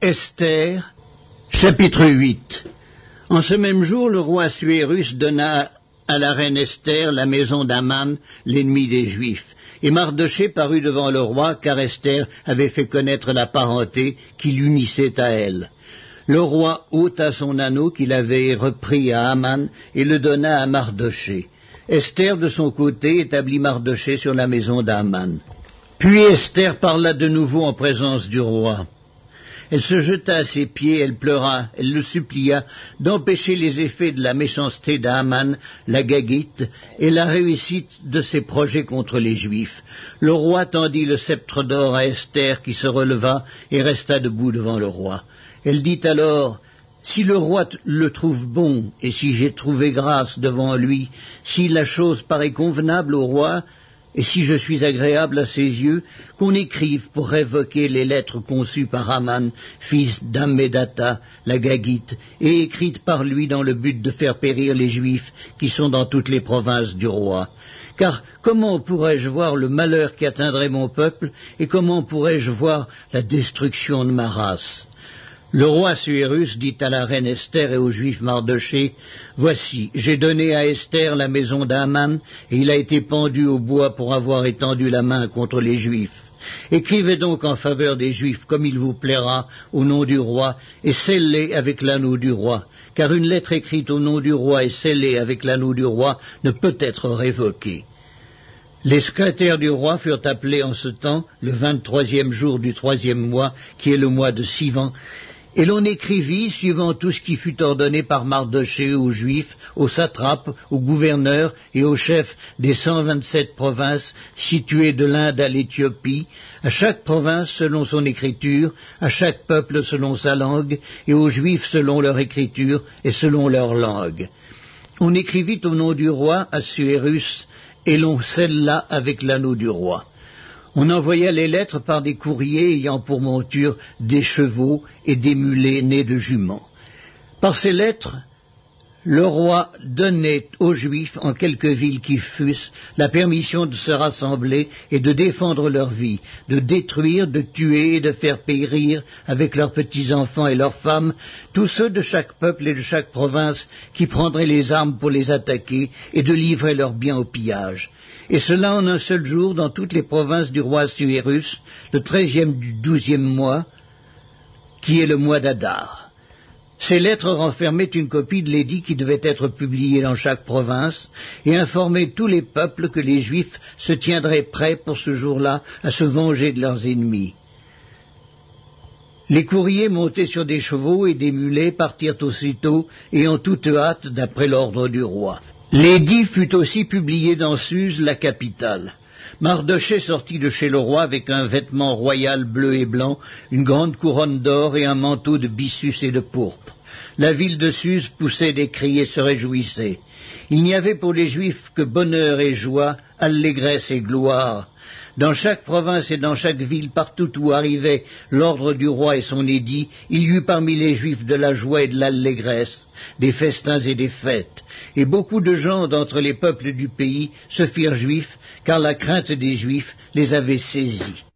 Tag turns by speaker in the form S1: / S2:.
S1: Esther, chapitre 8. En ce même jour, le roi Assuérus donna à la reine Esther la maison d'Aman, l'ennemi des Juifs. Et Mardochée parut devant le roi, car Esther avait fait connaître la parenté qui l'unissait à elle. Le roi ôta son anneau qu'il avait repris à Aman et le donna à Mardochée. Esther, de son côté, établit Mardochée sur la maison d'Aman. Puis Esther parla de nouveau en présence du roi. Elle se jeta à ses pieds, elle pleura, elle le supplia d'empêcher les effets de la méchanceté d'Aman, la Gagite, et la réussite de ses projets contre les Juifs. Le roi tendit le sceptre d'or à Esther, qui se releva et resta debout devant le roi. Elle dit alors: « Si le roi le trouve bon, et si j'ai trouvé grâce devant lui, si la chose paraît convenable au roi, et si je suis agréable à ses yeux, qu'on écrive pour révoquer les lettres conçues par Aman, fils d'Hammédatha, la Gagite, et écrites par lui dans le but de faire périr les Juifs qui sont dans toutes les provinces du roi. Car comment pourrais-je voir le malheur qui atteindrait mon peuple, et comment pourrais-je voir la destruction de ma race ? » Le roi Assuérus dit à la reine Esther et au juif Mardochée: « Voici, j'ai donné à Esther la maison d'Aman, et il a été pendu au bois pour avoir étendu la main contre les Juifs. Écrivez donc en faveur des Juifs comme il vous plaira, au nom du roi, et scellez avec l'anneau du roi, car une lettre écrite au nom du roi et scellée avec l'anneau du roi ne peut être révoquée. » Les secrétaires du roi furent appelés en ce temps, le 23e jour du 3e mois, qui est le mois de Sivan, et l'on écrivit, suivant tout ce qui fut ordonné par Mardochée aux Juifs, aux satrapes, aux gouverneurs et aux chefs des 127 provinces situées de l'Inde à l'Éthiopie, à chaque province selon son écriture, à chaque peuple selon sa langue, et aux Juifs selon leur écriture et selon leur langue. On écrivit au nom du roi Assuérus, et l'on scella avec l'anneau du roi. On envoya les lettres par des courriers ayant pour monture des chevaux et des mulets nés de juments. Par ces lettres, le roi donnait aux Juifs, en quelque ville qu'ils fussent, la permission de se rassembler et de défendre leur vie, de détruire, de tuer et de faire périr avec leurs petits-enfants et leurs femmes tous ceux de chaque peuple et de chaque province qui prendraient les armes pour les attaquer et de livrer leurs biens au pillage. Et cela en un seul jour dans toutes les provinces du roi Assuérus, le 13e du 12e mois, qui est le mois d'Adar. Ces lettres renfermaient une copie de l'édit qui devait être publié dans chaque province et informaient tous les peuples que les Juifs se tiendraient prêts pour ce jour-là à se venger de leurs ennemis. Les courriers montés sur des chevaux et des mulets partirent aussitôt et en toute hâte d'après l'ordre du roi. L'édit fut aussi publié dans Suse, la capitale. Mardochée sortit de chez le roi avec un vêtement royal bleu et blanc, une grande couronne d'or et un manteau de byssus et de pourpre. La ville de Suse poussait des cris et se réjouissait. Il n'y avait pour les Juifs que bonheur et joie, allégresse et gloire. Dans chaque province et dans chaque ville, partout où arrivait l'ordre du roi et son édit, il y eut parmi les Juifs de la joie et de l'allégresse, des festins et des fêtes. Et beaucoup de gens d'entre les peuples du pays se firent juifs, car la crainte des Juifs les avait saisis.